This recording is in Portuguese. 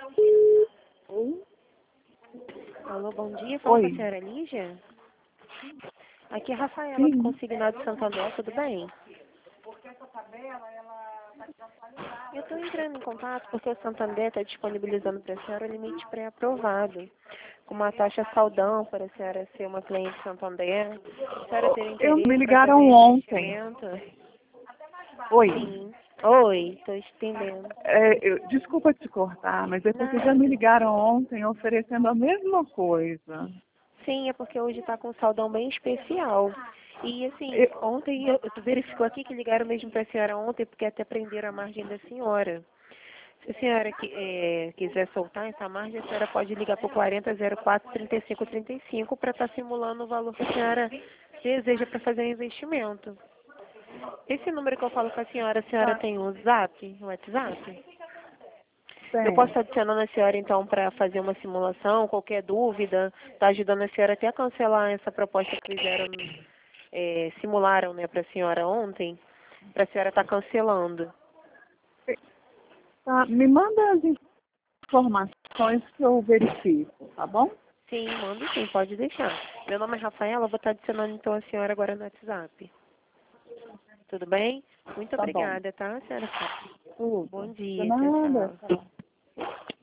Oi? Alô, bom dia. Fala com a Oi. senhora Lígia. Aqui é a Rafaela do Sim. Consignado Santander, tudo bem? Eu estou entrando em contato porque o Santander está disponibilizando para a senhora o limite pré-aprovado, com uma taxa saudão para a senhora ser uma cliente Santander, a senhora ter Me interesse para fazer ligaram ontem. investimento. Oi. Sim. Oi, estou entendendo. Desculpa te cortar, mas é porque já Nada. me ligaram ontem oferecendo a mesma coisa. Sim, é porque hoje está com um saudão bem especial. E assim, Eu- ontem tu verificou aqui que ligaram mesmo para a senhora ontem, porque até prenderam a margem da senhora. Se a senhora quiser soltar essa margem, a senhora pode ligar para o 4004-3535 para estar simulando o valor que a senhora deseja para fazer o investimento. Esse número que eu falo com a senhora Tá, tem o Zap, o WhatsApp? Eu posso tem. estar adicionando a senhora então para fazer uma simulação, qualquer dúvida, tá ajudando a senhora até a cancelar essa proposta que fizeram, simularam, né, para a senhora ontem, para a senhora estar cancelando. Tá, me manda as informações que eu verifico, tá bom? Sim, mando sim, pode deixar. Meu nome é Rafaela, vou estar adicionando então a senhora agora no WhatsApp. Tudo bem? Muito Tá bom. obrigada, tá, senhora? Tudo. Bom De dia, tchau, nada. tchau. Tá.